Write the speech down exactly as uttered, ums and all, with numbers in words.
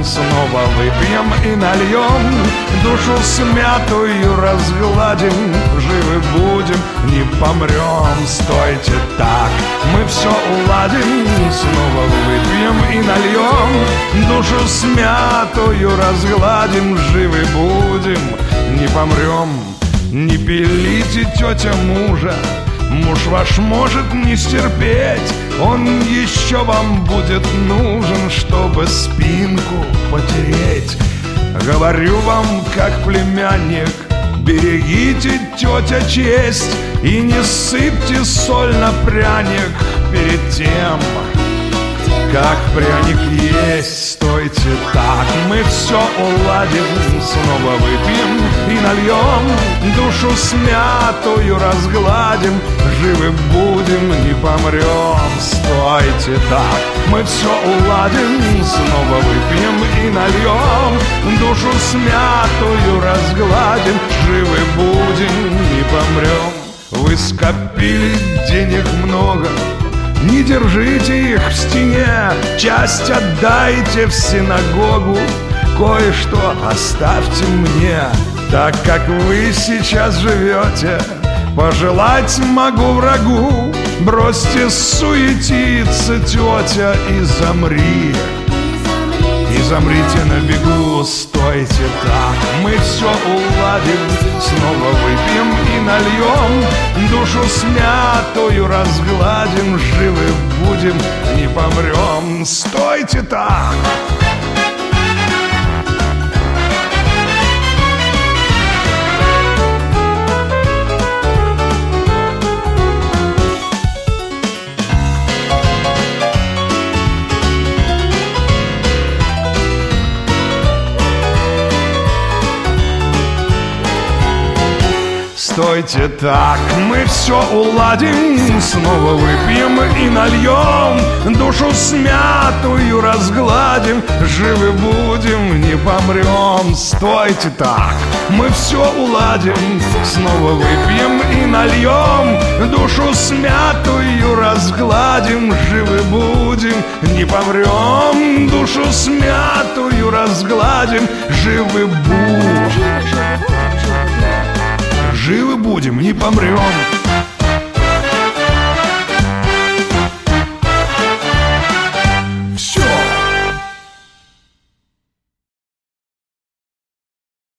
снова выпьем и нальем, душу смятую разгладим, живы будем, не помрем. Стойте так, мы все уладим, снова выпьем и нальем, душу смятую разгладим, живы будем, не помрем. Не пилите, тетя, мужа, муж ваш может не стерпеть, он еще вам будет нужен, чтобы спинку потереть. Говорю вам, как племянник, берегите, тетя, честь и не сыпьте соль на пряник перед тем, как пряник есть. Стойте так, мы все уладим, снова выпьем и нальем, душу смятую разгладим, живы будем, не помрем. Стойте так, мы все уладим, снова выпьем и нальем, душу смятую разгладим, живы будем, не помрем. Вы скопили денег много, не держите их в стене, часть отдайте в синагогу, кое-что оставьте мне. Так как вы сейчас живете, пожелать могу врагу, бросьте суетиться, тетя, и замри, и замрите на бегу. Стойте так, мы все уладим, снова выпьем и нальем, душу смятую разгладим, живы будем, не помрем. Стойте так. Стойте так, мы все уладим, снова выпьем и нальем, душу смятую разгладим, живы будем, не помрем. Стойте так, мы все уладим, снова выпьем и нальем, душу смятую разгладим, живы будем, не помрем. Душу смятую разгладим, живы будем, живы будем, не помрем.